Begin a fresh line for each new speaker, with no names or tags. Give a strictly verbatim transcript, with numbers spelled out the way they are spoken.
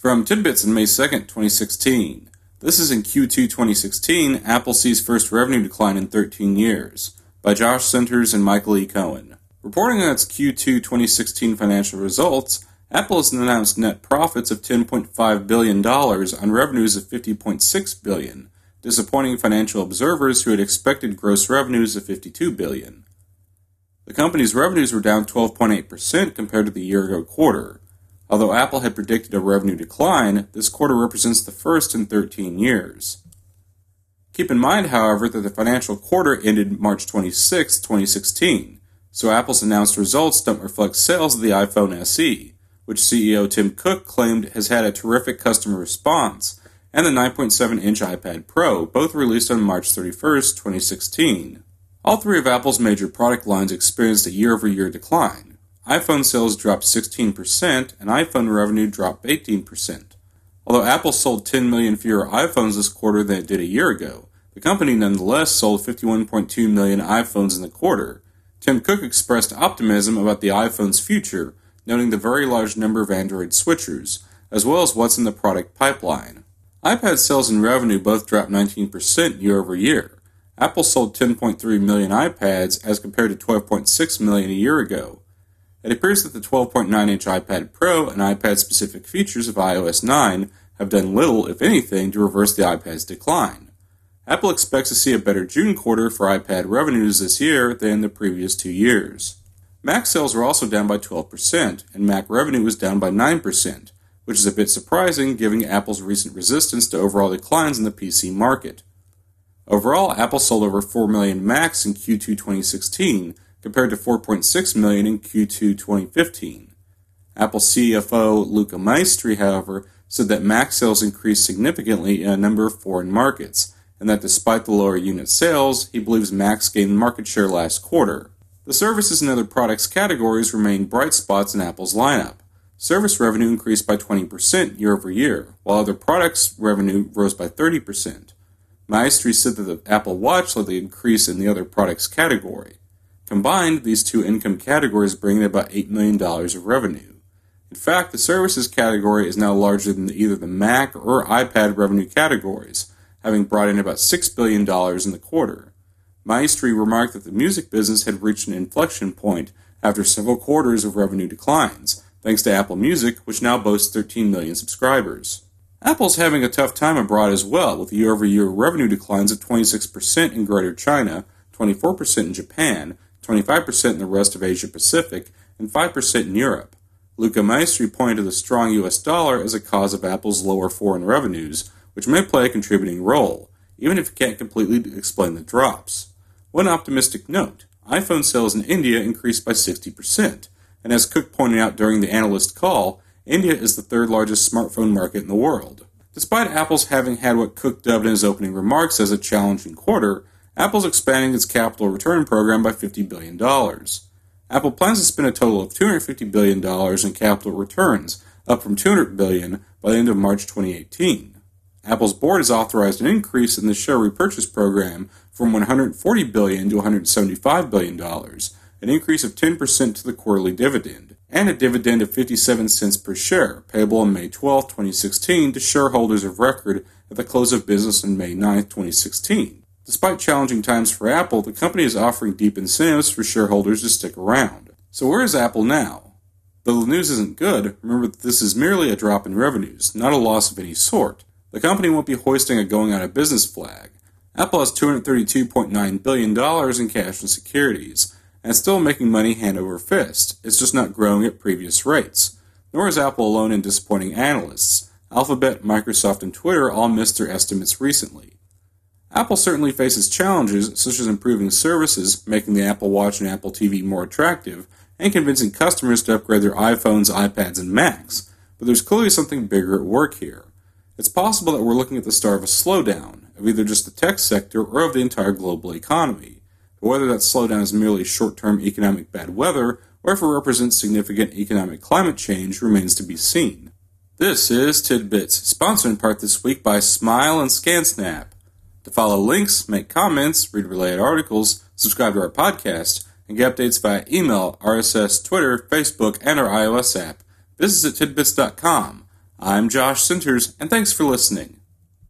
From Tidbits on May second, twenty sixteen. This is in Q two twenty sixteen, Apple sees first revenue decline in thirteen years, by Josh Centers and Michael E. Cohen. Reporting on its Q two twenty sixteen financial results, Apple has announced net profits of ten point five billion dollars on revenues of fifty point six billion dollars, disappointing financial observers who had expected gross revenues of fifty-two billion dollars. The company's revenues were down twelve point eight percent compared to the year-ago quarter. Although Apple had predicted a revenue decline, this quarter represents the first in thirteen years. Keep in mind, however, that the financial quarter ended March twenty-sixth, twenty sixteen, so Apple's announced results don't reflect sales of the iPhone S E, which C E O Tim Cook claimed has had a terrific customer response, and the nine point seven inch iPad Pro, both released on March thirty-first, twenty sixteen. All three of Apple's major product lines experienced a year-over-year decline. iPhone sales dropped sixteen percent, and iPhone revenue dropped eighteen percent. Although Apple sold ten million fewer iPhones this quarter than it did a year ago, the company nonetheless sold fifty-one point two million iPhones in the quarter. Tim Cook expressed optimism about the iPhone's future, noting the very large number of Android switchers, as well as what's in the product pipeline. iPad sales and revenue both dropped nineteen percent year-over-year. Apple sold ten point three million iPads as compared to twelve point six million a year ago. It appears that the twelve point nine inch iPad Pro and iPad-specific features of i O S nine have done little, if anything, to reverse the iPad's decline. Apple expects to see a better June quarter for iPad revenues this year than the previous two years. Mac sales were also down by twelve percent, and Mac revenue was down by nine percent, which is a bit surprising given Apple's recent resistance to overall declines in the P C market. Overall, Apple sold over four million Macs in Q two twenty sixteen, compared to four point six million in Q two twenty fifteen. Apple C F O Luca Maestri, however, said that Mac sales increased significantly in a number of foreign markets, and that despite the lower unit sales, he believes Macs gained market share last quarter. The services and other products categories remain bright spots in Apple's lineup. Service revenue increased by twenty percent year-over-year, while other products revenue rose by thirty percent. Maestri said that the Apple Watch led the increase in the other products category. Combined, these two income categories bring in about eight million dollars of revenue. In fact, the services category is now larger than either the Mac or iPad revenue categories, having brought in about six billion dollars in the quarter. Maestri remarked that the music business had reached an inflection point after several quarters of revenue declines, thanks to Apple Music, which now boasts thirteen million subscribers. Apple's having a tough time abroad as well, with year-over-year revenue declines of twenty-six percent in Greater China, twenty-four percent in Japan, twenty-five percent in the rest of Asia-Pacific, and five percent in Europe. Luca Maestri pointed to the strong U S dollar as a cause of Apple's lower foreign revenues, which may play a contributing role, even if it can't completely explain the drops. One optimistic note, iPhone sales in India increased by sixty percent, and as Cook pointed out during the analyst call, India is the third largest smartphone market in the world. Despite Apple's having had what Cook dubbed in his opening remarks as a challenging quarter, Apple's expanding its capital return program by fifty billion dollars. Apple plans to spend a total of two hundred fifty billion dollars in capital returns, up from two hundred billion dollars by the end of March twenty eighteen. Apple's board has authorized an increase in the share repurchase program from one hundred forty billion dollars to one hundred seventy-five billion dollars, an increase of ten percent to the quarterly dividend, and a dividend of fifty-seven cents per share, payable on May twelfth, twenty sixteen, to shareholders of record at the close of business on May ninth, twenty sixteen. Despite challenging times for Apple, the company is offering deep incentives for shareholders to stick around. So where is Apple now? Though the news isn't good, remember that this is merely a drop in revenues, not a loss of any sort. The company won't be hoisting a going-out-of-business flag. Apple has two hundred thirty-two point nine billion dollars in cash and securities, and it's still making money hand over fist. It's just not growing at previous rates. Nor is Apple alone in disappointing analysts. Alphabet, Microsoft, and Twitter all missed their estimates recently. Apple certainly faces challenges such as improving services, making the Apple Watch and Apple T V more attractive, and convincing customers to upgrade their iPhones, iPads, and Macs. But there's clearly something bigger at work here. It's possible that we're looking at the start of a slowdown, of either just the tech sector or of the entire global economy. But whether that slowdown is merely short-term economic bad weather, or if it represents significant economic climate change, remains to be seen. This is Tidbits, sponsored in part this week by Smile and ScanSnap. To follow links, make comments, read related articles, subscribe to our podcast, and get updates via email, R S S, Twitter, Facebook, and our iOS app, visit tidbits dot com. I'm Josh Centers, and thanks for listening.